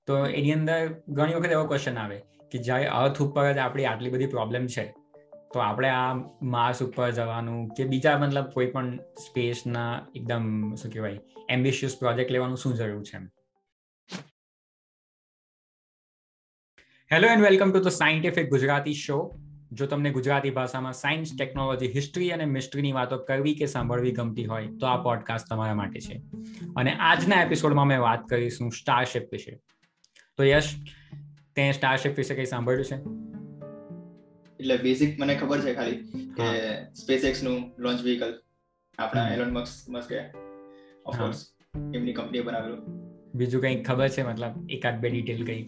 તો એની અંદર ઘણી વખત એવો ક્વેશ્ચન આવે કે જ્યારે અર્થ ઉપર જ આપણી આટલી બધી પ્રોબ્લેમ છે તો આપણે આ માર્સ ઉપર જવાનું કે બીજા મતલબ કોઈ પણ સ્પેસના એકદમ શું કહેવાય એમ્બિશિયસ પ્રોજેક્ટ લેવાનું શું જરૂર છે? Hello and welcome to the scientific Gujarati show. જો તમને ગુજરાતી ભાષામાં સાયન્સ, ટેકનોલોજી, હિસ્ટ્રી અને મિસ્ટ્રીની વાતો કરવી કે સાંભળવી ગમતી હોય તો આ પોડકાસ્ટ તમારા માટે છે. અને આજના એપિસોડમાં મેં વાત કરીશું સ્ટારશિપ વિશે. તો યશ, તે સ્ટારશિપ વિશે કંઈ સાંભળ્યું છે? એટલે બેઝિક મને ખબર છે ખાલી કે SpaceX નું લોન્ચ વ્હીકલ આપણા એલોન મસ્કે ઓફકોર્સ એમની કંપનીએ બનાવેલું. બીજું કંઈક ખબર છે? મતલબ એકાદ બે ડિટેલ કંઈક?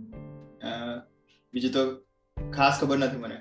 બીજું તો ખાસ ખબર નથી મને.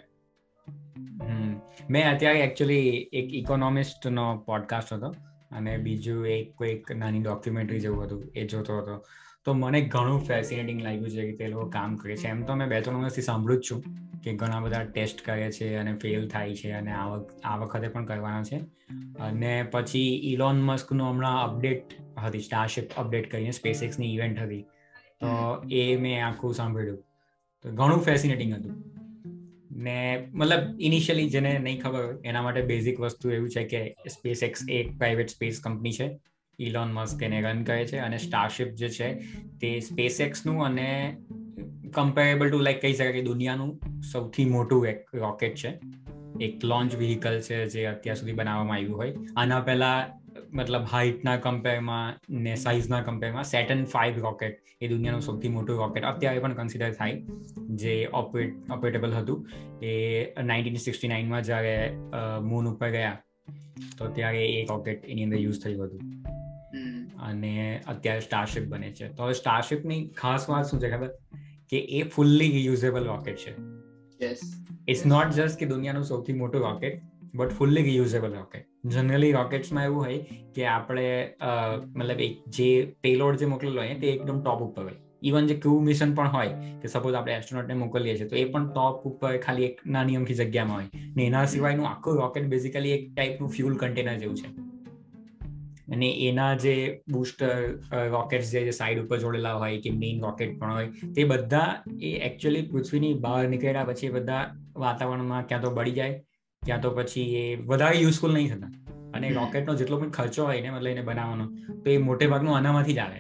મેં અત્યારે એકચ્યુઅલી એક ઇકોનોમિસ્ટનો પોડકાસ્ટ હતો અને બીજું કોઈક નાની ડોક્યુમેન્ટરી જેવું હતું, એ જોતો હતો. તો મને ઘણું ફેસિનેટિંગ લાગ્યું છે કે તે લોકો કામ કરે છે. એમ તો મેં 2-3 વર્ષથી સાંભળ્યું જ છું કે ઘણા બધા ટેસ્ટ કરે છે અને ફેલ થાય છે અને આ વખતે પણ કરવાના છે. અને પછી ઇલોન મસ્કનું હમણાં અપડેટ હતી, સ્ટારશિપ અપડેટ કરીને સ્પેસએક્સની ઇવેન્ટ હતી, તો એ મેં આખું સાંભળ્યું. તો ઘણું ફેસિનેટિંગ હતું. ને મતલબ ઇનિશિયલી જેને નહીં ખબર હોય એના માટે બેઝિક વસ્તુ એવું છે કે SpaceX એક પ્રાઇવેટ સ્પેસ કંપની છે. ઇલોન મસ્ક એને રન કરે છે અને સ્ટારશિપ જે છે તે SpaceX-નું અને કમ્પેરેબલ ટુ લાઈક કહી શકાય કે દુનિયાનું સૌથી મોટું એક રોકેટ છે, એક લોન્ચ વ્હીકલ છે જે અત્યાર સુધી બનાવવામાં આવ્યું હોય. આના પહેલા મતલબ હાઇટના કમ્પેરમાં ને સાઇઝના કમ્પેરમાં સેટર્ન 5 રોકેટ એ દુનિયાનું સૌથી મોટું રોકેટ અત્યારે પણ કન્સિડર થાય, જે ઓપરેટેબલ હતું. એ 1969માં જ્યારે મૂન ઉપર ગયા તો ત્યારે એ રોકેટ એની અંદર યુઝ થયું હતું અને અત્યારે સ્ટારશિપ બને છે. તો હવે સ્ટારશિપની ખાસ વાત શું છે ખબર? કે એ ફુલ્લી રિયુઝેબલ રોકેટ છે. ઇટ્સ નોટ જસ્ટ કે દુનિયાનું સૌથી મોટું rocket, but fully reusable rocket. Generally રોકેટ્સમાં એવું હોય કે આપણે મતલબ એક જે પેલોડ જે મોકલેલો હોય તે એકદમ ટોપ ઉપર હોય. ઇવન જે ક્રૂ મિશન પણ હોય કે સપોઝ આપણે એસ્ટ્રોનોટને મોકલીએ છીએ તો એ પણ ટોપ ઉપર ખાલી એક નાની અમથી જગ્યામાં હોય ને એના સિવાયનું આખું રોકેટ બેઝિકલી એક ટાઈપનું ફ્યુલ કન્ટેનર જેવું છે. અને એના જે બૂસ્ટર રોકેટ્સ જે સાઈડ ઉપર જોડેલા હોય કે મેઇન રોકેટ પણ હોય તે બધા એ એકચ્યુઅલી પૃથ્વીની બહાર નીકળ્યા પછી એ બધા વાતાવરણમાં ક્યાં તો બળી જાય, ક્યાં તો પછી એ વધારે યુઝફુલ નહીં થતા. અને રોકેટનો જેટલો પણ ખર્ચો હોય ને મતલબ એને બનાવવાનો તો એ મોટે ભાગનું આનામાંથી જ આવે.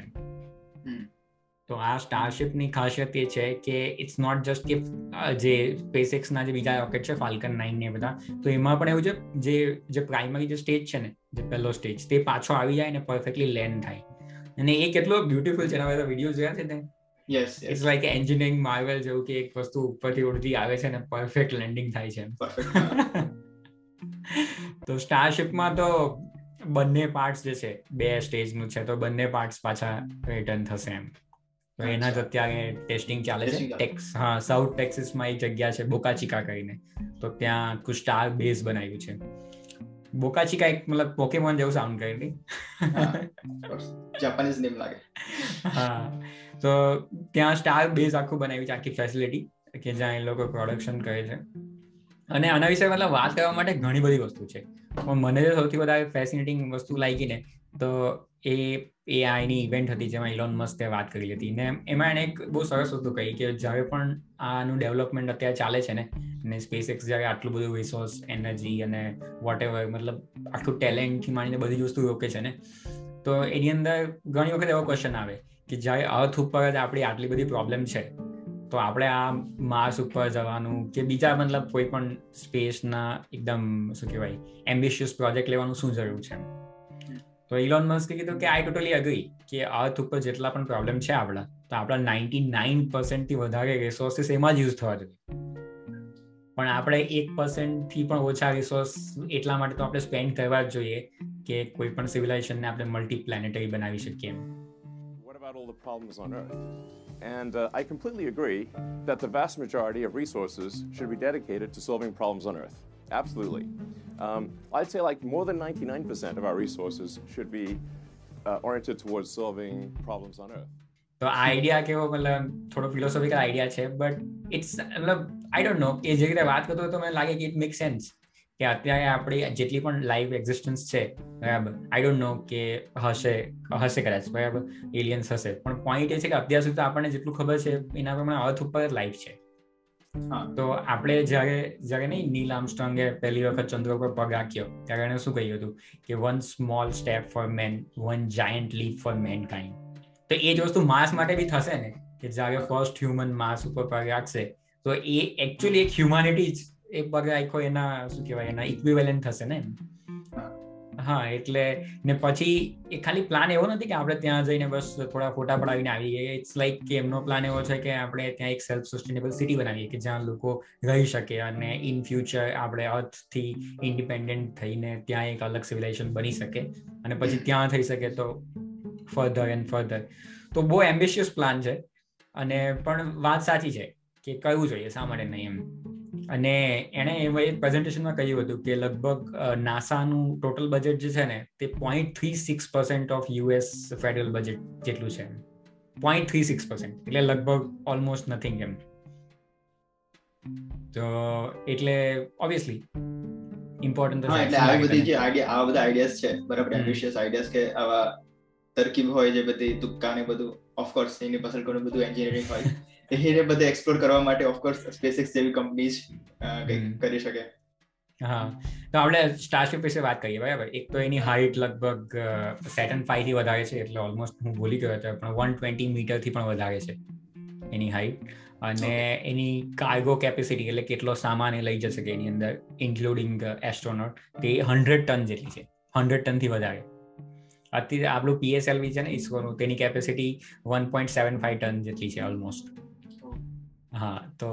તો આ સ્ટારશિપની ખાસિયત એ છે કે ઇટ્સ નોટ જસ્ટ કે જે SpaceX-ના જે બીજા રોકેટ છે ફાલ્કન 9 ને બધા, તો એમાં પણ એવું છે જે પ્રાઇમરી જે સ્ટેજ છે ને, જે પહેલો સ્ટેજ તે પાછો આવી જાય ને પરફેક્ટલી લેન્ડ થાય. અને એ કેટલો બ્યુટીફુલ છે. એના બધા વિડીયો જોયા છે ને? ઇટ્સ લાઈક એન્જિનિયરિંગ માર્વેલ જેવું કે એક વસ્તુ ઉપરથી ઉડતી આવે છે ને પરફેક્ટ લેન્ડિંગ થાય છે. તો સ્ટારશિપમાં તો બંને પાર્ટ્સ જે છે, 2 સ્ટેજનું છે, તો બંને પાર્ટ્સ પાછા રિટર્ન થશે એમ. તો એના જ અત્યારે ટેસ્ટિંગ ચાલે છે. સાઉથ ટેક્સાસમાં એક જગ્યા છે બોકા ચિકા કરીને, તો ત્યાં આખું સ્ટાર બેઝ બનાવ્યું છે. બોકા ચિકા એક મતલબ પોકેમોન જેવું સાઉન્ડ કરે નહીં? જાપાનીઝ નેમ લાગે. હા, તો ત્યાં સ્ટાર બેઝ આખું બનાવ્યું છે, આખી ફેસિલિટી કે જ્યાં એ લોકો પ્રોડક્શન કરે છે. અને આના વિશે મતલબ વાત કરવા માટે ઘણી બધી વસ્તુ છે, પણ મને જે સૌથી વધારે ફેસિનેટિંગ વસ્તુ લાગી ને તો એ આની ઇવેન્ટ હતી જેમાં ઇલોન મસ્કે વાત કરી હતી. ને એમાં એને એક બહુ સરસ વસ્તુ કહી કે જ્યારે પણ આનું ડેવલપમેન્ટ અત્યારે ચાલે છે ને SpaceX જ્યારે આટલું બધું રિસોર્સ, એનર્જી અને વોટેવર મતલબ આખું ટેલેન્ટથી માંડીને બધી જ વસ્તુ રોકે છે ને, તો એની અંદર ઘણી વખત એવો ક્વેશ્ચન આવે કે જ્યારે અર્થ ઉપર જ આપણી આટલી બધી પ્રોબ્લેમ છે તો આપણે આ માર્સ ઉપર જવાનું કે બીજા મતલબ કોઈ પણ સ્પેસના એકદમ શું કહેવાય એમ્બિશિયસ પ્રોજેક્ટ લેવાનું શું જરૂર છે? તો ઇલોન મસ્કે કીધું કે આઈ ટોટલી અગ્રી કે અર્થ ઉપર જેટલા પણ પ્રોબ્લેમ છે આપણા, તો આપણા 99% થી વધારે રિસોર્સિસ એમાં જ યુઝ થવા જોઈએ. પણ આપણે 1% થી પણ ઓછા રિસોર્સ એટલા માટે તો આપણે સ્પેન્ડ કરવા જ જોઈએ કે કોઈ પણ સિવિલાઇઝેશનને આપણે મલ્ટી પ્લેનેટરી બનાવી શકીએ. What about all the problems on Earth? And I completely agree that the vast majority of resources should be dedicated to solving problems on Earth. Absolutely. I'd say like more than 99% of our resources should be oriented towards solving problems on Earth. તો આ idea કેવો મતલબ થોડો philosophical idea છે, but it's મતલબ I don't નો, એ જે રીતે વાત કરતો તો મને લાગે કે ઇટ મેક સેન્સ કે અત્યારે આપણી જેટલી પણ લાઈવ એક્ઝિસ્ટન્સ છે, બરાબર, આઈ ડોન્ટ નો કે હશે કદાચ, બરાબર, એલિયન્સ હશે, પણ પોઈન્ટ એ છે કે અત્યાર સુધી આપણને જેટલું ખબર છે એના પ્રમાણે અર્થ ઉપર લાઈફ છે. તો આપણે જ્યારે નહીં નીલ આર્મસ્ટ્રોંગે પહેલી વખત ચંદ્ર પર પગ રાખ્યો ત્યારે એને શું કહ્યું હતું કે one small step for man, one giant leap for mankind. તો એ જ વસ્તુ માર્સ માટે બી થશે ને, કે જ્યારે ફર્સ્ટ હ્યુમન માર્સ ઉપર પગ રાખશે તો એ એકચ્યુઅલી એક હ્યુમાનિટી જ એ પગ રાખ્યો એના શું કહેવાય એના ઇક્વિવેલન્ટ થશે ને. હા, એટલે ને પછી એ ખાલી પ્લાન એવો નથી કે આપણે ત્યાં જઈને બસ થોડા ફોટા પડાવીને આવી ગઈએ. ઇટ્સ લાઈક કે એમનો પ્લાન એવો છે કે આપણે ત્યાં એક સેલ્ફ સસ્ટેનેબલ સિટી બનાવીએ કે જ્યાં લોકો રહી શકે અને ઇન ફ્યુચર આપણે અર્થથી ઇન્ડિપેન્ડન્ટ થઈને ત્યાં એક અલગ સિવિલાઇઝેશન બની શકે અને પછી ત્યાં થઈ શકે તો ફર્ધર એન્ડ ફર્ધર. તો બહુ એમ્બિશિયસ પ્લાન છે અને પણ વાત સાચી છે કે કરવું જોઈએ, શા માટે નહીં એમ. અને એણે પ્રેઝન્ટેશનમાં કહ્યું હતું કે લગભગ નાસાનું ટોટલ બજેટ જે છે ને તે 0.36% ઓફ યુએસ ફેડરલ બજેટ જેટલું છે. 0.36% એટલે લગભગ ઓલમોસ્ટ નથિંગ એમ. તો એટલે ઓબ્વિયસલી ઇમ્પોર્ટન્ટ તો એટલે આવી બધી જે આવા બધા આઈડિયાઝ છે, બરાબર, એમ્બિશિયસ આઈડિયાઝ કે આવા તરકીબ હોય જે બધી તુક્કા ને બધું, ઓફકોર્સ એની પાછળ ઘણું બધું એન્જિનિયરિંગ હોય, એને બધે એક્સપ્લોર કરવા માટે ઓફકોર્સ સ્પેસએક્સ જેવી કંપનીઝ કંઈક કરી શકે. હા, તો આપણે સ્ટારશિપ વિશે વાત કરીએ, બરાબર. એક તો એની હાઈટ લગભગ સેટર્ન 5 થી વધારે છે, એટલે ઓલમોસ્ટ હું ભૂલી ગયો હતો, પણ 120 મીટરથી પણ વધારે છે એની હાઈટ. અને એની કાર્ગો કેપેસિટી એટલે કેટલો સામાન એ લઈ જશે કે એની અંદર ઇન્ક્લુડિંગ એસ્ટ્રોનોટ તે 100 ટન જેટલી છે, 100 ટનથી વધારે. અત્યારે આપણું PSLV છે ને ઇસરોનું, તેની કેપેસિટી 1.75 ટન જેટલી છે ઓલમોસ્ટ. હા, તો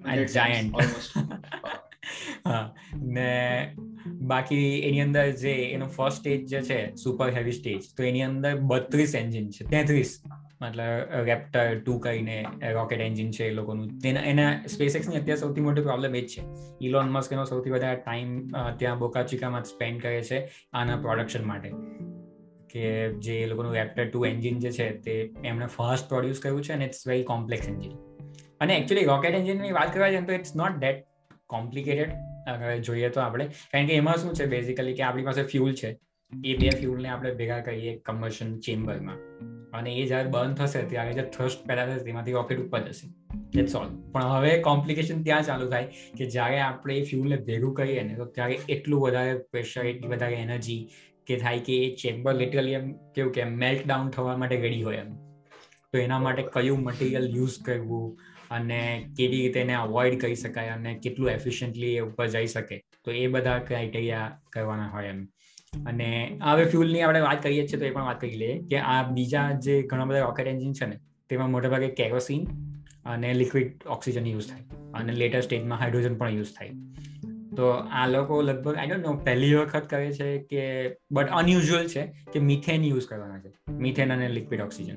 જાયન્ટ. હા, ને બાકી એની અંદર જે એનો ફર્સ્ટ સ્ટેજ જે છે સુપર હેવી સ્ટેજ, તો એની અંદર 32 એન્જિન છે, 33 મતલબ રેપ્ટર 2 કહીને રોકેટ એન્જિન છે એ લોકોનું. એના સ્પેસએક્સની અત્યારે સૌથી મોટો પ્રોબ્લેમ એ જ છે. ઇલોન મસ્ક એનો સૌથી વધારે ટાઈમ ત્યાં બોકા ચિકામાં સ્પેન્ડ કરે છે આના પ્રોડક્શન માટે, કે જે એ લોકોનું રેપ્ટર 2 એન્જિન જે છે તે એમણે ફાસ્ટ પ્રોડ્યુસ કર્યું છે અને ઇટ્સ વેરી કોમ્પ્લેક્સ એન્જિન. અને એકચ્યુઅલી રોકેટ એન્જિનની વાત કરવા જાય તો ઇટ્સ નોટ ધેટ કોમ્પ્લિકેટેડ જોઈએ તો આપણે, કારણ કે એમાં શું છે બેઝિકલી કે આપણી પાસે ફ્યુલ છે, એ બે ફ્યુલને આપણે ભેગા કરીએ કમ્બશન ચેમ્બરમાં અને એ જ્યારે બર્ન થશે ત્યારે જે થ્રસ્ટ પેદા થશે તેમાંથી રોકેટ ઉપર જશે. That's all. પણ હવે કોમ્પ્લિકેશન ત્યાં ચાલુ થાય કે જ્યારે આપણે એ ફ્યુલને ભેગું કરીએ ને તો ત્યારે એટલું વધારે પ્રેશર, એટલી વધારે એનર્જી કે થાય કે એ ચેમ્બર લિટરલી એમ કેવું કે મેલ્ટ ડાઉન થવા માટે રેડી હોય એમ. તો એના માટે કયું મટીરિયલ યુઝ કરવું અને કેવી રીતે એને અવોઇડ કરી શકાય અને કેટલું એફિશિયન્ટલી એ ઉપર જઈ શકે, તો એ બધા ક્રાઇટેરિયા કરવાના હોય એમ. અને હવે ફ્યુલની આપણે વાત કરીએ છીએ તો એ પણ વાત કરી લઈએ કે આ બીજા જે ઘણા બધા રોકેટ એન્જિન છે ને તેમાં મોટાભાગે કેરોસીન અને લિક્વિડ ઓક્સિજન યુઝ થાય અને લેટર સ્ટેજમાં હાઇડ્રોજન પણ યુઝ થાય. તો આ લોકો લગભગ આઈ ડોન્ટ નો પહેલી વખત કરે છે કે બટ અનયુઝ્યુઅલ છે કે મિથેન યુઝ કરવાના છે, મિથેન અને લિક્વિડ ઓક્સિજન.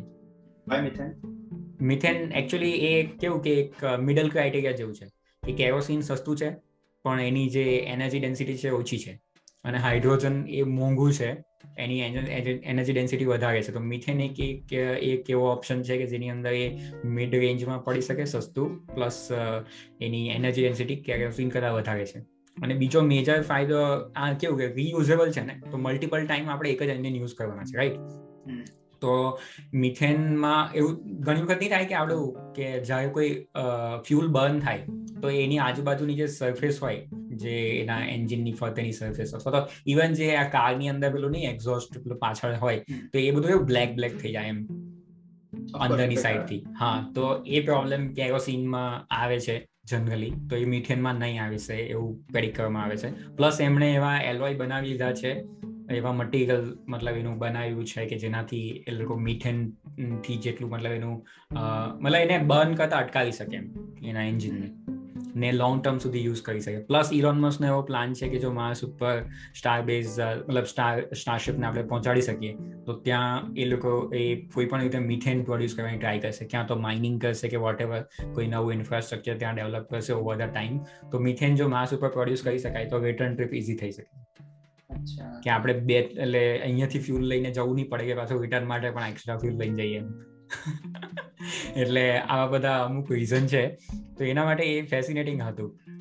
મિથેન એકચ્યુઅલી એ કેવું કે એક મિડલ ક્રાઇટેરિયા જેવું છે કે કેરોસીન સસ્તું છે પણ એની જે એનર્જી ડેન્સિટી છે ઓછી છે, અને હાઇડ્રોજન એ મોંઘું છે, એની એનર્જી ડેન્સિટી વધારે છે. તો મિથેન એક એવો ઓપ્શન છે કે જેની અંદર એ મિડ રેન્જમાં પડી શકે, સસ્તું, પ્લસ એની એનર્જી ડેન્સિટી કેરોસીન કરતાં વધારે છે. અને બીજો મેજર ફાયદો આ કેવું કે રીયુઝેબલ છે ને, તો મલ્ટિપલ ટાઈમ આપણે એક જ એન્જિન યુઝ કરવાના છે, રાઈટ. તો મિથેનમાં એવું ઘણી વખત નહીં થાય કે આપણું કે જ્યારે કોઈ ફ્યુલ બર્ન થાય તો એની આજુબાજુની જે સરફેસ હોય, જે એના એન્જિનની ફરતેની સરફેસ અથવા તો ઇવન જે આ કારની અંદર પેલું નહીં એક્ઝોસ્ટ પેલું પાછળ હોય તો એ બધું એવું બ્લેક થઈ જાય એમ અંદરની સાઈડથી. હા, તો એ પ્રોબ્લેમ કેરોસીનમાં આવે છે જનરલી, તો એ મિથેનમાં નહીં આવી છે એવું પ્રેડિક્ટ કરવામાં આવે છે. પ્લસ એમણે એવા એલોય બનાવી લીધા છે, એવા મટીરિયલ મતલબ એનું બનાવ્યું છે કે જેનાથી એ લોકો મિથેન થી જેટલું મતલબ એનું મતલબ એને બર્ન કરતા અટકાવી શકે એમ એના એન્જિનને, ને લોંગ ટર્મ સુધી યુઝ કરી શકે. પ્લસ ઇલોન મસ્કનો એવો પ્લાન છે કે જો માર્સ ઉપર સ્ટાર બેઝ મતલબ સ્ટારશિપને આપણે પહોંચાડી શકીએ તો ત્યાં એ લોકો એ કોઈ પણ રીતે મિથેન પ્રોડ્યુસ કરવાની ટ્રાય કરશે, ક્યાં તો માઇનિંગ કરશે કે વોટ એવર કોઈ નવું ઇન્ફ્રાસ્ટ્રક્ચર ત્યાં ડેવલપ કરશે ઓવર ધ ટાઈમ. તો મિથેન જો માર્સ ઉપર પ્રોડ્યુસ કરી શકાય તો રિટર્ન ટ્રીપ ઇઝી થઈ શકે કે આપણે એટલે અહીંયાથી ફ્યુલ લઈને જવું નહીં પડે કે પાછું રિટર્ન માટે પણ એક્સ્ટ્રા ફ્યુલ લઈને જઈએ એટલે આવા બધા અમુક રીઝન છે. તો એના માટે એ ફેસિનેટિંગ હતું.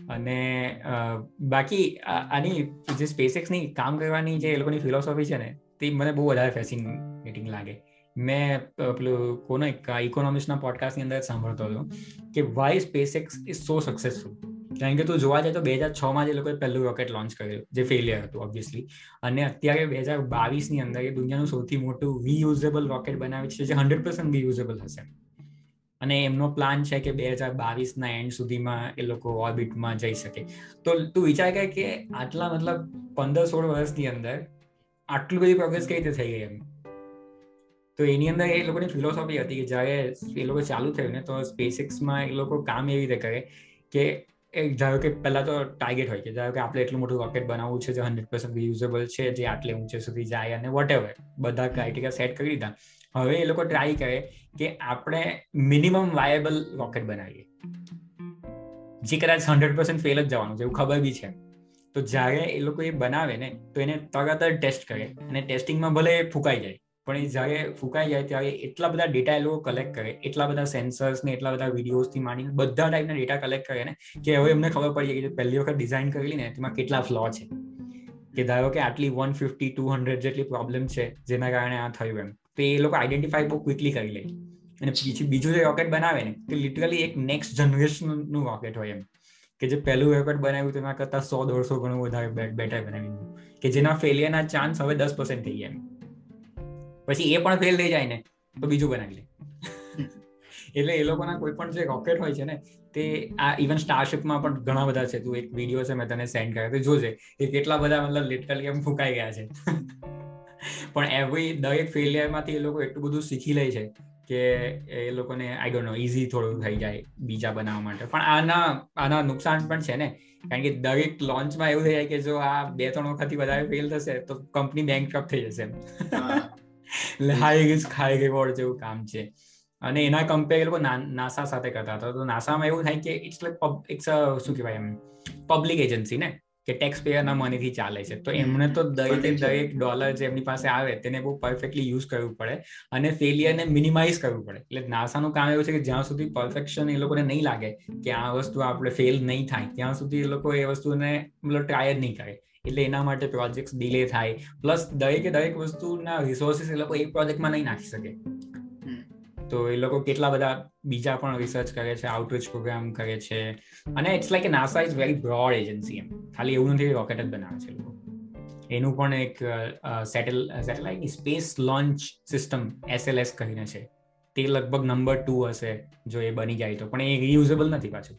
અને બાકી આની જે SpaceX ની કામ કરવાની જે એ લોકોની ફિલોસોફી છે ને તે મને બહુ વધારે ફેસિનેટિંગ લાગે. મેં પેલું કોનો ઇકોનોમિક્સના પોડકાસ્ટની અંદર સાંભળતો હતો કે why SpaceX is so successful. કારણ કે તું જોવા જાય તો 2006 જે લોકોએ પહેલું રોકેટ લોન્ચ કર્યું જે ફેલિયર હતું ઓબ્વિયસલી, અને અત્યારે 2022ની અંદર એ દુનિયાનું સૌથી મોટું રીયુઝેબલ રોકેટ બનાવે છે જે 100% રીયુઝેબલ હશે. અને એમનો પ્લાન છે કે 2022ના એન્ડ સુધીમાં એ લોકો ઓર્બિટમાં જઈ શકે. તો તું વિચાર કર કે આટલા મતલબ 15-16 વર્ષની અંદર આટલી બધી પ્રોગ્રેસ કઈ રીતે થઈ ગઈ એમ. તો એની અંદર એ લોકોની ફિલોસોફી હતી કે જ્યારે એ લોકો ચાલુ થયું ને તો SpaceXમાં એ લોકો કામ એવી રીતે કરે કે ધારો કે પહેલા તો ટાર્ગેટ હોય કે ધારો કે આપણે એટલું મોટું રોકેટ બનાવવું છે જે 100% રીયુઝેબલ છે, જે આટલે ઊંચે સુધી જાય અને વોટેવર બધા ક્રાઇટેરિયા સેટ કરી દીધા. હવે એ લોકો ટ્રાય કરે કે આપણે મિનિમમ વાયેબલ રોકેટ બનાવીએ જે કદાચ 100% ફેલ જ જવાનું છે એવું ખબર બી છે. તો જ્યારે એ લોકો એ બનાવે ને તો એને તરત જ ટેસ્ટ કરે અને ટેસ્ટિંગમાં ભલે ફૂંકાઈ જાય, પણ એ જ્યારે ફૂંકાઈ જાય ત્યારે એટલા બધા ડેટા એ લોકો કલેક્ટ કરે, એટલા બધા સેન્સર્સ ને એટલા બધા વિડીયોઝથી માંડીને બધા ટાઈપના ડેટા કલેક્ટ કરે ને કે હવે એમને ખબર પડી ગઈ કે પહેલી વખત ડિઝાઇન કરેલી ને તેમાં કેટલા ફ્લો છે. કે ધારો કે આટલી 150-200 જેટલી પ્રોબ્લેમ છે જેના કારણે આ થયું એમ. તો એ લોકો આઈડેન્ટિફાઈ બહુ ક્વિકલી કરી લે. અને બીજું જે રોકેટ બનાવે ને તે લિટરલી એક નેક્સ્ટ જનરેશનનું રોકેટ હોય એમ, કે જે પહેલું રોકેટ બનાવ્યું તેના કરતાં 100-150 ગણું વધારે બેટર બનાવ્યું, કે જેના ફેલિયરના ચાન્સ હવે 10% થઈ ગયા એમ. પછી એ પણ ફેલ થઈ જાય ને તો બીજું બનાવી લે. એટલે એ લોકોના કોઈ પણ જે રોકેટ હોય છે ને તે આ ઇવન સ્ટારશિપમાં પણ ઘણા બધા છે. તું એક વિડીયો છે મેં તને સેન્ડ કર્યો તો જોજે એ કેટલા બધા મતલબ લિટરલી એમ ફૂંકાઈ ગયા છે. પણ દરેક ફેલિયરમાંથી એ લોકો એટલું બધું શીખી લે છે કે એ લોકોને આઈ ડોન્ટ નો ઇઝી થોડું થઈ જાય બીજા બનાવવા માટે. પણ આના નુકસાન પણ છે ને, કારણ કે દરેક લોન્ચમાં એવું થઈ જાય કે જો આ 2-3 વખતથી વધારે ફેલ થશે તો કંપની બેંકરપ્ટ થઈ જશે એમ. એટલે હાઈ રિસ્ક હાઈ રિવોર્ડ જેવું કામ છે. અને એના કમ્પેર એ લોકો નાસા સાથે કરતા હતા. તો નાસામાં એવું થાય કે ઇટ્સ શું કહેવાય એમ પબ્લિક એજન્સી ને, કે ટેક્સ પેયરના મનીથી ચાલે છે. તો એમણે તો દરેક ડોલર જે એમની પાસે આવે તેને બહુ પરફેક્ટલી યુઝ કરવું પડે અને ફેલિયરને મિનિમાઇઝ કરવું પડે. એટલે નાસાનું કામ એવું છે કે જ્યાં સુધી પરફેક્શન એ લોકોને નહીં લાગે કે આ વસ્તુ આપણે ફેલ નહીં થાય ત્યાં સુધી એ લોકો એ વસ્તુને મતલબ ટ્રાય જ નહીં કરે. એટલે એના માટે પ્રોજેક્ટ ડિલે થાય. પ્લસ દરેક વસ્તુના રિસોર્સિસ એ લોકો એક પ્રોજેક્ટમાં નહીં નાખી શકે. તો એ લોકો કેટલા બધા બીજા પણ રિસર્ચ કરે છે, આઉટરીચ પ્રોગ્રામ કરે છે. અને it's like NASA is very broad agency એમ. ખાલી એવું નથી રોકેટ જ બનાવે છે લોકો. એનું પણ એક satellite space launch system SLS કરીને છે. તે લગભગ નંબર 2 હશે જો એ બની જાય તો, પણ એ રીયુઝેબલ નથી પાછું.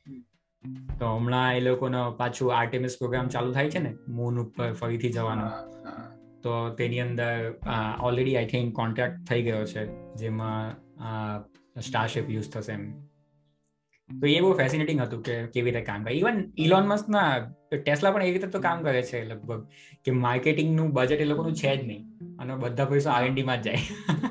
તો હમણાં એ લોકોનો પાછું આર્ટેમિસ પ્રોગ્રામ ચાલુ થાય છે ને મૂન ઉપર ફરીથી જવાનો. તો તેની અંદર ઓલરેડી આઈ થિંક કોન્ટ્રાક્ટ થઈ ગયો છે જેમાં સ્ટારશિપ યુઝ થશે એમ. તો એ બહુ ફેસિનેટિંગ હતું કે કેવી રીતે કામ કરે. ઇવન ઇલોન મસ્કના ટેસ્લા પણ એવી રીતે તો કામ કરે છે લગભગ, કે માર્કેટિંગનું બજેટ એ લોકોનું છે જ નહીં અને બધા પૈસા R&Dમાં જ જાય.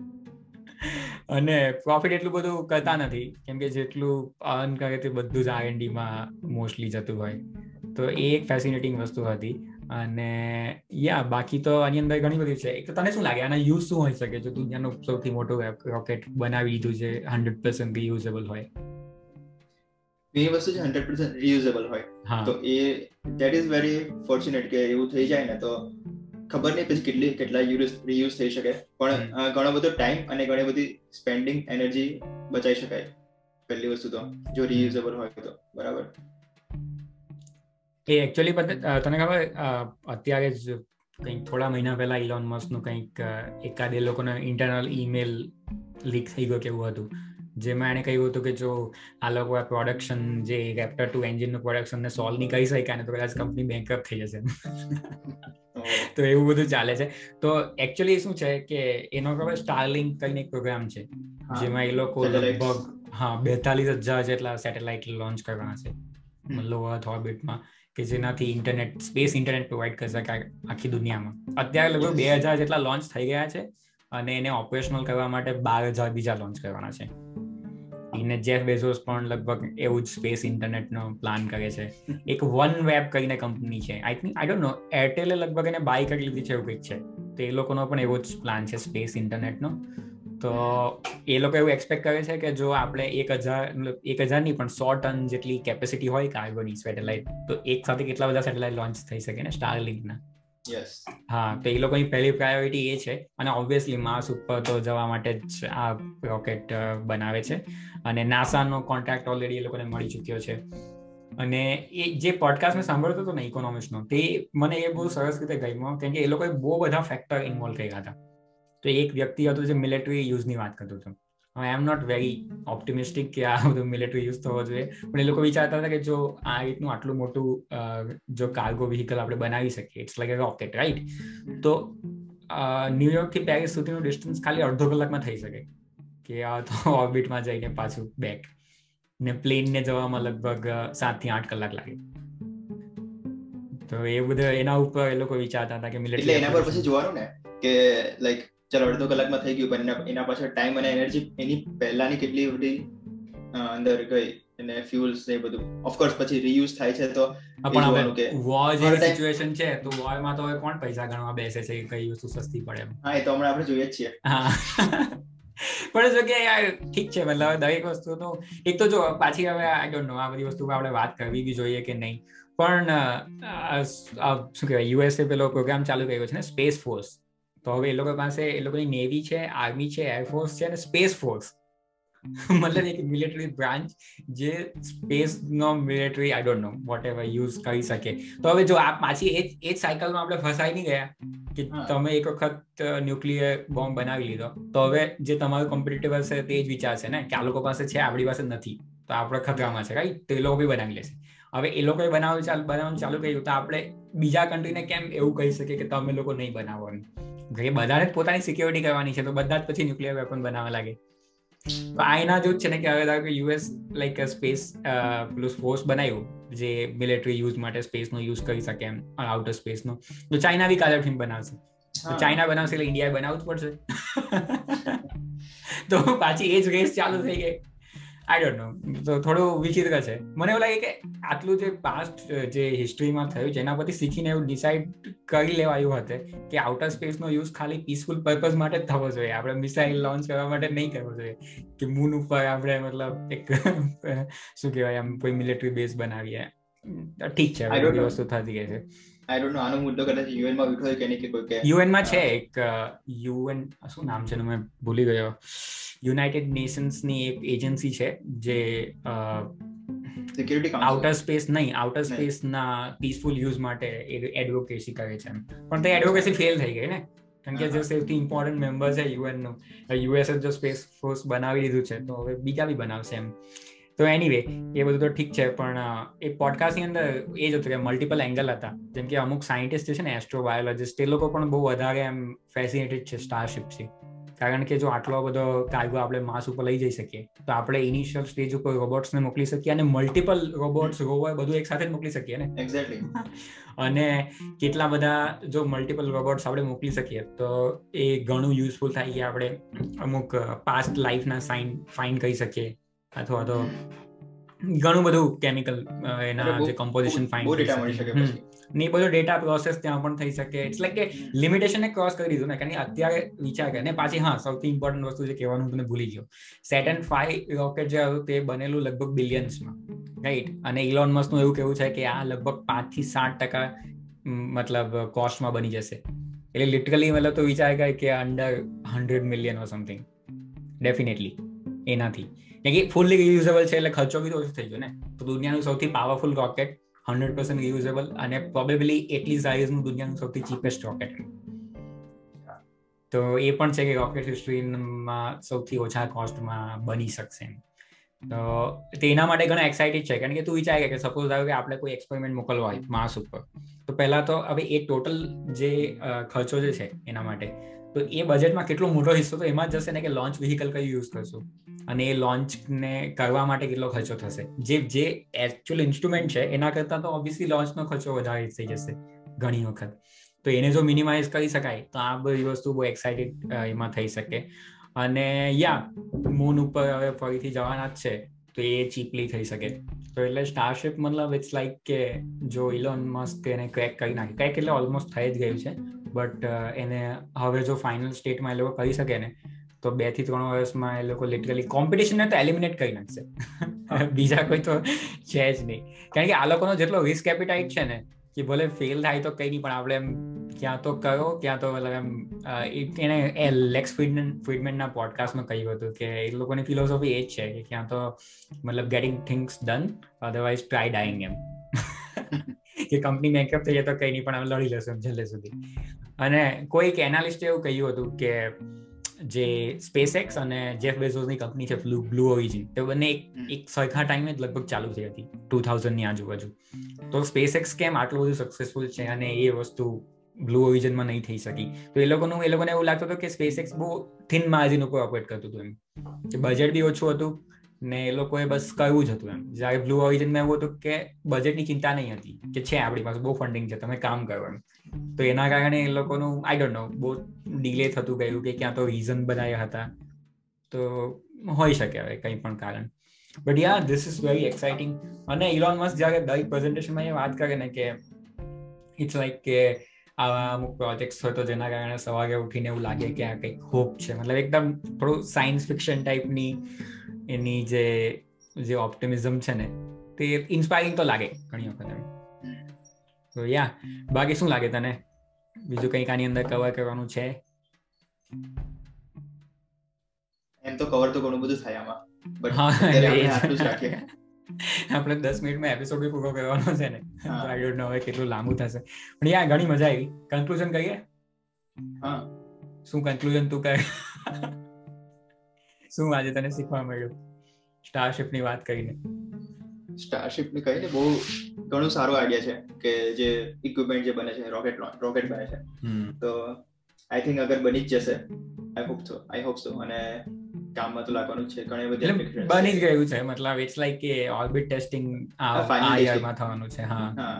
અને પ્રોફિટ એટલું બધું કરતા નથી કેમ કે જેટલું અર્ન કરે તે બધું જ R&Dમાં મોસ્ટલી જતું હોય. તો એ એક ફેસિનેટિંગ વસ્તુ હતી. અને બાકી તો આની અંદર ઘણી બધી છે. એક તો તને શું લાગે આના યુઝ શું હોઈ શકે જો દુનિયાનું સૌથી મોટું રોકેટ બનાવી દીધું છે 100% રીયુઝેબલ હોય? એ વસ્તુ છે 100% રીયુઝેબલ હોય તો એ ધેટ ઇઝ વેરી ફોર્ચ્યુનેટ કે એવું થઈ જાય ને તો ખબર નહીં પછી કેટલા રીયુઝ થઈ શકે, પણ ઘણો બધો ટાઈમ અને ઘણી બધી સ્પેન્ડિંગ એનર્જી બચાવી શકાય. પહેલી વસ્તુ તો જો રીયુઝેબલ હોય તો બરાબર. એ એકચ્યુઅલી તને ખબર અત્યારે જ કંઈક થોડા મહિના પહેલા ઇલોન મસ્કનું કંઈક એકાદ એ લોકોનો ઇન્ટરનલ ઈમેલ લીક થઈ ગયો કેવું હતું, જેમાં એણે કહ્યું હતું કે જો આ લોકો આ પ્રોડક્શન જે રેપ્ટર 2 એન્જિનનું પ્રોડક્શનને સોલ્વ નહીં કરી શક્યા ને તો કદાચ કંપની બેંકરપ્ટ થઈ જશે. તો એવું બધું ચાલે છે. તો એકચ્યુઅલી શું છે કે એનો ખબર સ્ટારલિંક કરીને એક પ્રોગ્રામ છે જેમાં એ લોકો લગભગ 42,000 જેટલા સેટેલાઇટ લોન્ચ કરવાના છે લો અર્થ ઓર્બિટમાં, કે જેનાથી સ્પેસ ઇન્ટરનેટ પ્રોવાઈડ કરી શકાય આખી દુનિયામાં. અત્યારે લગભગ 2,000 જેટલા લોન્ચ થઈ ગયા છે અને એને ઓપરેશનલ કરવા માટે 12,000 બીજા લોન્ચ કરવાના છે. એને જેફ બેઝોસ પણ લગભગ એવું જ સ્પેસ ઇન્ટરનેટનો પ્લાન કરે છે. એક OneWeb કરીને કંપની છે, આઈ ડોન્ટ નો, એરટેલે લગભગ એને બાય કરી લીધી છે એવું કંઈક છે. તો એ લોકોનો પણ એવો જ પ્લાન છે સ્પેસ ઇન્ટરનેટનો. તો એ લોકો એવું એક્સપેક્ટ કરે છે કે જો આપણે 1000 નહીં પણ 100 ટન જેટલી કેપેસિટી હોય કાર્ગોની સેટેલાઇટ, તો એક સાથે કેટલા બધા સેટેલાઇટ લોન્ચ થઈ શકે ને સ્ટારલિંકના. હા, તો એ લોકોની પહેલી પ્રાયોરિટી એ છે. અને ઓબ્વિયસલી માર્સ ઉપર તો જવા માટે જ આ રોકેટ બનાવે છે. અને નાસાનો કોન્ટ્રાક્ટ ઓલરેડી એ લોકોને મળી ચૂક્યો છે. અને એ જે પોડકાસ્ટ મેં સાંભળતો હતો ને ઇકોનોમિક્સનો, તે મને એ બહુ સરસ રીતે ગમ્યો, કેમ કે એ લોકોએ બહુ બધા ફેક્ટર ઇન્વોલ્વ કર્યા હતા. તો એક વ્યક્તિ હતું જે મિલિટરી યુઝની વાત કરતું હતું. I am not very optimistic કે આ બધું મિલિટરી યુઝ થવો જોઈએ, પણ એ લોકો વિચારતા હતા કે જો આ રીતનું આટલું મોટું જો કાર્ગો વ્હીકલ આપણે બનાવી શકીએ, it's like a rocket, right? તો ન્યુયોર્ક થી પેરિસ સુધીનું ડિસ્ટન્સ ખાલી અડધો કલાકમાં થઈ શકે, કે આ તો ઓર્બિટમાં જઈને પાછું બેક. ને પ્લેનને જવામાં લગભગ 7 થી 8 કલાક લાગે. તો એ બધું એના ઉપર એ લોકો વિચારતા હતા કે મિલિટરી, એટલે એના પર પછી જોવાનું ને કે લાઈક ચાલો અડધો કલાકમાં થઈ ગયું, પણ એના પાછળ ટાઈમ અને એનર્જી એની પહેલાની કેટલી બધી અંદર ગઈ, અને ફ્યુલ્સ ને બધું ઓફકોર્સ પછી રીયુઝ થાય છે. તો પણ હવે વોર જેવી સિચ્યુએશન છે, તો વોરમાં તો હવે કોણ પૈસા ગણવા બેસે છે કે કઈ વસ્તુ સસ્તી પડે? હા, એ તો હમણાં આપણે જોઈએ જ છીએ. હા, પણ જો કે યાર ઠીક છે, મતલબ દરેક વસ્તુનો એક તો જો પાછી હવે આઈ ડોન્ટ નો આ બધી વસ્તુ આપણે વાત કરવી બી જોઈએ કે નહીં, પણ શું કહેવાય, યુએસએ પેલો પ્રોગ્રામ ચાલુ કર્યો છે ને સ્પેસ ફોર્સ. તો હવે એ લોકો પાસે એ લોકોની નેવી છે, આર્મી છે, એરફોર્સ છે અને સ્પેસ ફોર્સ. મતલબ એક મિલિટરી બ્રાન્ચ જે સ્પેસ નો military I don't know whatever use કરી શકે. તો હવે જો આ પાછી એ જ સાયકલમાં આપણે ફસાઈ નહીં ગયા કે તમે એક વખત ન્યુક્લિયર બોમ્બ બનાવી લીધો, તો હવે જે તમારું કોમ્પિટિટર હશે તે જ વિચારશે ને કે આ લોકો પાસે છે, આપણી પાસે નથી, તો આપણે ખતરામાં છે, રાઈટ? તો એ લોકો બી બનાવી લેશે. હવે એ લોકોએ બનાવવાનું ચાલુ કર્યું, તો આપણે બીજા કન્ટ્રીને કેમ એવું કહી શકીએ કે તમે લોકો નહીં બનાવો? બધાને જ પોતાની સિક્યોરિટી કરવાની છે, તો બધા જ પછી ન્યુક્લિયર વેપન બનાવવા લાગે. તો આ એના જેવું જ છે ને કે હવે ધારો કે US like space plus force બનાવ્યું જે મિલિટરી યુઝ માટે સ્પેસનો યુઝ કરી શકે એમ, આઉટર સ્પેસનો. તો ચાઇના બી કાલે બનાવશે. તો ચાઇના બનાવશે એટલે ઇન્ડિયાએ બનાવવું જ પડશે. તો પાછી એ જ રેસ ચાલુ થઈ ગઈ. I don't know. તો થોડું વિચિત્ર છે. મને એવું લાગે કે આટલું જે પાસ્ટ જે હિસ્ટ્રીમાં થયું છે એના પરથી શીખીને એવું ડિસાઇડ કરી લેવાયું હતું કે આઉટર સ્પેસનો યુઝ ખાલી પીસફુલ પર્પઝ માટે જ થવો જોઈએ. આપણે મિસાઇલ લોન્ચ કરવા માટે નહીં કરવો જોઈએ કે મૂન ઉપર આપણે મતલબ એક શું કહેવાય આમ કોઈ મિલિટરી બેઝ બનાવીએ. ઠીક છે, આવી બધી વસ્તુ થતી ગઈ છે. આઈ ડોન્ટ નો આનો મુદ્દો કદાચ યુએન માં ઉઠો કે નહીં કે કોઈ કે યુએન માં છે એક યુએન શું નામ છે મેં ભૂલી ગયો. યુનાઇટેડ નેશન્સ ની એક એજન્સી છે જે સિક્યુરિટી કાઉન્સિલ આઉટર સ્પેસ નહીં, આઉટર સ્પેસ ના પીસફુલ યુઝ માટે એડવોકેસી કરે છે. પણ તે એડવોકેસી ફેલ થઈ ગઈ ને, કારણ કે જે સૌથી ઇમ્પોર્ટન્ટ મેમ્બર છે યુએન નું, યુએસ જો સ્પેસ ફોર્સ બનાવી દીધું છે તો હવે બીજા બી બનાવશે એમ. તો એનીવે એ બધું તો ઠીક છે, પણ એ પોડકાસ્ટની અંદર એ જ હતું કે મલ્ટિપલ એંગલ હતા. જેમ કે અમુક સાયન્ટિસ્ટ છે ને, એસ્ટ્રોબાયોલોજીસ્ટ, એ લોકો પણ બહુ વધારે એમ ફેસિનેટેડ છે સ્ટારશિપથી. કારણ કે જો આટલો બધો કાર્ગો આપણે માસ ઉપર લઈ જઈ શકીએ તો આપણે ઇનિશિયલ સ્ટેજ ઉપર રોબોટ્સને મોકલી શકીએ અને મલ્ટિપલ રોબોટ્સ રોવર બધું એક સાથે જ મોકલી શકીએ ને. એક્ઝેક્ટલી. અને કેટલા બધા જો મલ્ટિપલ રોબોટ્સ આપણે મોકલી શકીએ તો એ ઘણું યુઝફુલ થાય કે આપણે અમુક પાસ્ટ લાઈફના સાઇન ફાઇન્ડ કરી શકીએ, અથવા તો ઘણું બધું કેમિકલ એના જે કમ્પોઝિશન ફાઇન્ડ કરી શકીએ. ને એ બધો ડેટા પ્રોસેસ ત્યાં પણ થઈ શકે. ઇટ્સ લાઈક કે લિમિટેશનને ક્રોસ કરી દીધું ને, કારણ કે અત્યારે વિચાર કરે ને. પાછી હા, સૌથી ઇમ્પોર્ટન્ટ વસ્તુ જે કહેવાનું તમને ભૂલી ગયો, સેટર્ન 5 રોકેટ જે હતું તે બનેલું લગભગ બિલિયન્સમાં, રાઈટ? અને ઇલોન મસ્કનું એવું કહેવું છે કે આ લગભગ 5 થી 7% મતલબ કોસ્ટમાં બની જશે. એટલે લિટરલી મતલબ તો વિચાર કરે કે under 100 million or something definitely એનાથી, કારણ કે ફૂલ્લી રિયુઝેબલ છે એટલે ખર્ચો બી ઓછો થઈ ગયો ને. તો દુનિયાનું સૌથી પાવરફુલ રોકેટ 100% રિયુઝેબલ અને પ્રોબેબલી એટલી સાઇઝનું દુનિયાનું સૌથી ચીપેસ્ટ રોકેટ. તો એ પણ છે કે રોકેટ હિસ્ટ્રીમાં સૌથી ઓછા કોસ્ટમાં બની શકશે. તો તેના માટે ઘણા એક્સાઇટેડ છે, કારણ કે તું વિચારે કે સપોઝ ધારો કે આપણે કોઈ એક્સપેરિમેન્ટ મોકલવા હોય માર્સ ઉપર, તો પહેલા તો હવે એ ટોટલ જે ખર્ચો જે છે એના માટે, તો એ બજેટમાં કેટલો મોટો હિસ્સો તો એમાં જ જશે ને કે લોન્ચ વ્હીકલ કઈ યુઝ કરશું અને એ લોન્ચને કરવા માટે કેટલો ખર્ચો થશે. જે એકચ્યુઅલ ઇન્સ્ટ્રુમેન્ટ છે એના કરતાં તો ઓબ્વિયસલી લોન્ચનો ખર્ચો વધારે થઈ જશે ઘણી વખત. તો એને જો મિનિમાઇઝ કરી શકાય તો આ બધી વસ્તુ બહુ એક્સાઇટેડ એમાં થઈ શકે. અને મૂન ઉપર હવે ફરીથી જવાના જ છે તો એ ચીપલી થઈ શકે. તો એટલે સ્ટારશિપ મતલબ ઇટ્સ લાઈક કે જો ઇલોન મસ્ક એને ક્રેક કરી નાખે, ક્રેક એટલે ઓલમોસ્ટ થઈ જ ગયું છે, બટ એને હવે જો ફાઇનલ સ્ટેટમાં એ લોકો કરી શકે ને તો 2 થી 3 વર્ષમાં એ લોકો લિટરલી કોમ્પિટિશનને તો એલિમિનેટ કરી નાખશે. બીજા કોઈ તો છે જ નહીં, કારણ કે આ લોકોનો જેટલો રિસ્ક એપિટાઇટ છે ને કે ભલે ફેલ થાય તો કઈ નહીં, પણ આપણે એમ ક્યાં તો કરો ક્યાં તો મતલબ એમ એને લેક્સ ફ્રીડમેનના પોડકાસ્ટમાં કહ્યું હતું કે એ લોકોની ફિલોસોફી એ જ છે કે ક્યાં તો મતલબ getting things done, otherwise try dying એમ. કે કંપની મેકઅપ થઈ જાય તો કઈ નહીં, પણ અમે લડી લેશું છેલ્લે સુધી. અને કોઈક એનાલિસ્ટે એવું કહ્યું હતું કે જે સ્પેસએક્સ અને જેફ બેઝોસની કંપની છે બ્લુ ઓરિજિન, તે બંને એક સરખા ટાઈમે જ લગભગ ચાલુ થઈ હતી 2000 ની આજુબાજુ. તો સ્પેસએક્સ કેમ આટલું બધું સક્સેસફુલ છે અને એ વસ્તુ બ્લુ ઓરિજિનમાં નહીં થઈ શકી? તો એ લોકોને એવું લાગતું હતું કે સ્પેસએક્સ બહુ થિન માર્જિન ઉપર ઓપરેટ કરતું હતું, એમ કે બજેટ બી ઓછું હતું ને એ લોકોએ બસ કરવું જ હતું એમ. જ્યારે બ્લુ ઓરિજિનમાં એવું હતું કે બજેટની ચિંતા નહીં હતી, કે છે આપણી પાસે બહુ ફંડિંગ છે, તમે કામ કરો એમ. તો એના કારણે એ લોકોનું આઈ ડોન્ટ નો બહુ ડિલે થતું ગયું, કે ક્યાં તો રીઝન બનાવ્યા હતા, તો હોઈ શકે હવે કંઈ પણ કારણ. But ya this is very exciting. અને ઇલોન મસ્ક જ્યારે દરેક પ્રેઝન્ટેશનમાં એ વાત કરે ને કે ઇટ્સ લાઈક કે આવા અમુક પ્રોજેક્ટ્સ હોય તો જેના કારણે સવારે ઉઠીને એવું લાગે કે આ કંઈક હોપ છે, મતલબ એકદમ થોડું સાયન્સ ફિક્શન ટાઈપની એની જે ઓપ્ટિમિઝમ છે ને તે ઇન્સ્પાયરિંગ તો લાગે ઘણી વખત એમ. તો યા બાકી શું લાગે તને, બીજું કંઈક આની અંદર કવર કરવાનું છે? એમ તો કવર તો ઘણું બધું થાય આમાં, બટ અત્યારે આપણે આટલું જ રાખીએ. આપણે 10 મિનિટમાં એપિસોડ બી પૂરો કરવાનો છે ને, આઈ ડોન્ટ નો હવે કેટલું લાંબુ થશે, પણ યા ઘણી મજા આવી. કન્ક્લુઝન કહીએ? હા, શું કન્ક્લુઝન તું કહે? શું આજે તને શીખવા મળ્યું સ્ટારશિપ ની વાત કરીને? સ્ટારશિપ ની કહીને બહુ ઘણું સારો આઈડિયા છે કે જે ઇક્વિપમેન્ટ જે બને છે, રોકેટ બને છે, તો આઈ થિંક અગર બની જ જશે, આઈ હોપ સો, અને કામમાં તો લાગવાનું જ છે. ઘણી બધી એપ્લિકેશન બની જ ગયું છે, મતલબ ઇટ્સ લાઈક કે ઓર્બિટ ટેસ્ટિંગ આ યરમાં થવાનું છે. હા,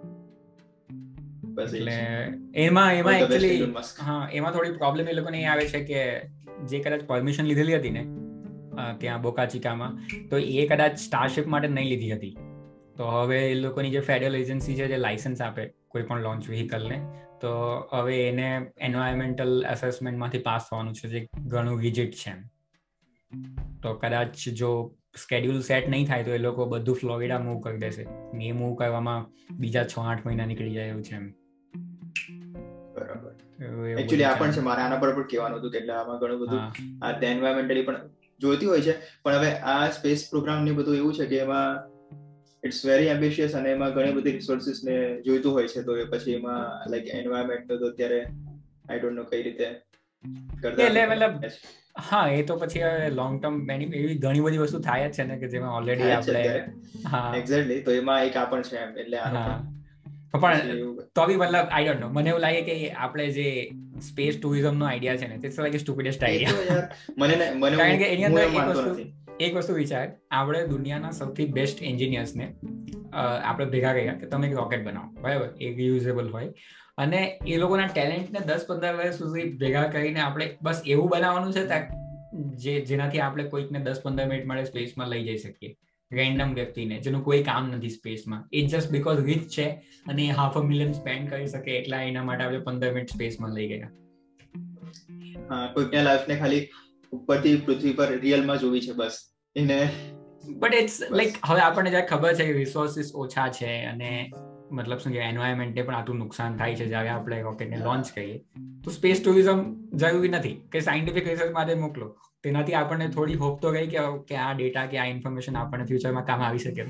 બસ એટલે એમાં એકચ્યુઅલી એમાં થોડી પ્રોબ્લેમ એ લોકોને એ આવે છે કે જે કદાચ પરમિશન લીધેલી હતી ને ત્યાં બોકા ચિકામાં, તો એ કદાચ સ્ટારશિપ માટે નહીં લીધી હતી. તો હવે એ લોકોની જે ફેડરલ એજન્સી છે જે લાયસન્સ આપે કોઈ પણ લોન્ચ વ્હીકલને, તો હવે એને એન્વાયરમેન્ટલ એસેસમેન્ટમાંથી પાસ થવાનું છે, જે ઘણું રિજિડ છે. તો કદાચ જો સ્કેડ્યુલ સેટ નહીં થાય તો એ લોકો બધું ફ્લોરિડા મૂવ કરી દેશે. એ મૂવ કરવામાં બીજા 6-8 મહિના નીકળી જાય એવું છે એમ. બરાબર. એકચ્યુઅલી આ પણ છે, મારે આના પર પણ કહેવાનું હતું કે એટલે આમાં ઘણું બધું આ એન્વાયરમેન્ટલી પણ જોઈતી હોય છે, પણ હવે આ સ્પેસ પ્રોગ્રામ ને બધું એવું છે કે એમાં ઇટ્સ વેરી એમ્બિશિયસ અને એમાં ઘણી બધી રિસોર્સિસ ને જોઈતું હોય છે. તો એ પછી એમાં લાઈક એન્વાયરમેન્ટ તો અત્યારે આઈ ડોન્ટ નો કઈ રીતે કરતા મતલબ હા, એ તો પછી લોંગ ટર્મ એવી ઘણી બધી વસ્તુ થાય જ છે ને કે જેમાં ઓલરેડી આપણે એક્ઝેક્ટલી, તો એમાં એક આ પણ છે એમ. એટલે પણ તો બી મતલબ આઈ ડોન્ટ નો, મને એવું લાગે કે આપણે જે સ્પેસ ટુરિઝમ નો આઈડિયા છે ને તે લાઈક સ્ટુપિડેસ્ટ આઈડિયા. કારણ કે એની અંદર એક વસ્તુ વિચાર, આપણે દુનિયાના સૌથી બેસ્ટ એન્જિનિયર્સને આપણે ભેગા કર્યા કે તમે એક રોકેટ બનાવો, બરાબર, એ રિયુઝેબલ હોય, અને એ લોકોના ટેલેન્ટને 10-15 વર્ષ સુધી ભેગા કરીને આપણે બસ એવું બનાવવાનું છે જેનાથી આપણે કોઈકને 10-15 મિનિટ માટે સ્પેસમાં લઈ જઈ શકીએ, રેન્ડમ વ્યક્તિને જેનું કોઈ કામ નથી સ્પેસમાં. ઇટ જસ્ટ બીકોઝ રિચ છે અને 500,000 સ્પેન્ડ કરી શકે એટલા એના માટે આપણે 15 મિનિટ સ્પેસમાં લઈ ગયા. હા, કોઈકના લાઈફને ખાલી ઉપરથી પૃથ્વી પર રિયલમાં જોવી છે બસ એને. બટ ઇટ્સ લાઈક હવે આપણને જ્યારે ખબર છે કે રિસોર્સિસ ઓછા છે અને મતલબ શું કે એન્વાયરમેન્ટને પણ આટલું નુકસાન થાય છે જ્યારે આપણે રોકેટને લોન્ચ કરીએ, તો સ્પેસ ટુરિઝમ જરૂરી નથી કે સાયન્ટિફિક રિસર્ચ માટે મોકલો. તેનાથી આપણને થોડી હોપ તો ગઈ કે આ ડેટા કે આ ઇન્ફોર્મેશન આપણને ફ્યુચરમાં કામ આવી શકે.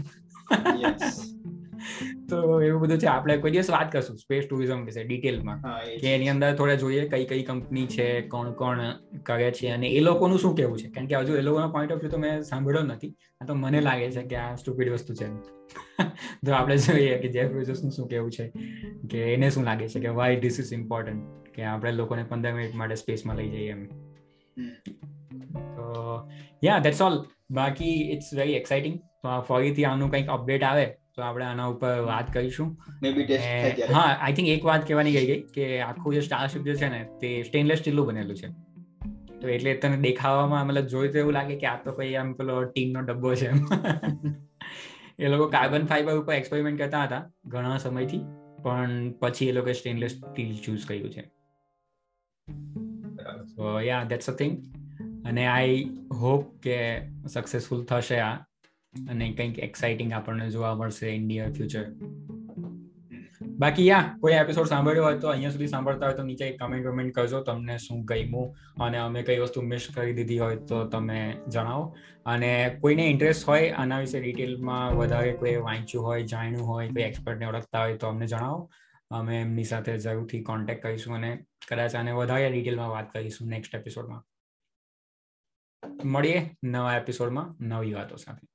તો એવું બધું છે. આપણે કોઈ દિવસ વાત કરશું સ્પેસ ટુરિઝમ વિશે ડિટેલમાં, કે એની અંદર થોડા જોઈએ કઈ કઈ કંપની છે, કોણ કોણ કરે છે અને એ લોકોનું શું કેવું છે. કારણ કે હજુ એ લોકોનો પોઈન્ટ ઓફ વ્યૂ તો મેં સાંભળ્યો નથી, તો મને લાગે છે કે આ સ્ટુપિડ વસ્તુ છે. જો આપણે જોઈએ કે જેફ બેઝોસનું શું કેવું છે, કે એને શું લાગે છે કે વાય ધીસ ઇઝ ઇમ્પોર્ટન્ટ કે આપણે લોકોને 15 મિનિટ માટે સ્પેસમાં લઈ જઈએ એમ. તો યા ધેટ્સ ઓલ. બાકી ઇટ્સ વેરી એક્સાઇટિંગ. તો ફરીથી આનું કંઈક અપડેટ આવે તો આપણે આના ઉપર વાત કરીશું. હા, આઈ થિંક એક વાત કહેવાની ગઈ કે આખું જે સ્ટારશિપ જે છે ને તે સ્ટેનલેસ સ્ટીલનું બનેલું છે. તો એટલે તને દેખાવામાં મતલબ જોઈ તો એવું લાગે કે આ તો કોઈ આમ પેલો ટીનનો ડબ્બો છે એમ. એ લોકો કાર્બન ફાઈબર ઉપર એક્સપેરિમેન્ટ કરતા હતા ઘણા સમયથી, પણ પછી એ લોકો સ્ટેનલેસ સ્ટીલ ચૂઝ કર્યું છે. So yeah, that's a thing. અને આઈ હોપ કે સક્સેસફુલ થશે આ અને કંઈક એક્સાઇટિંગ આપણને જોવા મળશે ઇન નિયર ફ્યુચર. બાકી કોઈ એપિસોડ સાંભળ્યો હોય તો અહીંયા સુધી સાંભળતા હોય તો નીચે એક કમેન્ટ કરજો તમને શું ગમ્યું અને અમે કઈ વસ્તુ મિસ કરી દીધી હોય તો તમે જણાવો. અને કોઈને ઇન્ટરેસ્ટ હોય આના વિશે ડિટેલમાં વધારે કોઈ વાંચ્યું હોય, જાણ્યું હોય, કોઈ એક્સપર્ટને ઓળખતા હોય તો અમને જણાવો. અમે એમની સાથે જરૂરથી કોન્ટેક્ટ કરીશું અને કદાચ આને વધારે ડિટેલમાં વાત કરીશું નેક્સ્ટ એપિસોડમાં. મળીએ નવા એપિસોડમાં નવી વાતો સાથે.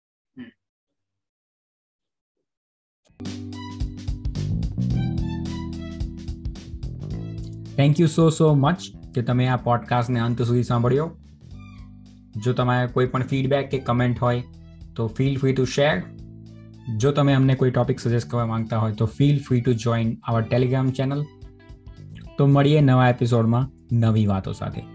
થેન્ક યુ સો મચ કે તમે આ પોડકાસ્ટને અંત સુધી સાંભળ્યો. જો તમારે કોઈ પણ ફીડબેક કે કમેન્ટ હોય તો ફીલ ફ્રી ટુ શેર. જો તમે અમને કોઈ ટોપિક સજેસ્ટ કરવા માંગતા હોય તો feel free to join our Telegram channel. તો મળીએ નવા એપિસોડમાં નવી વાતો સાથે.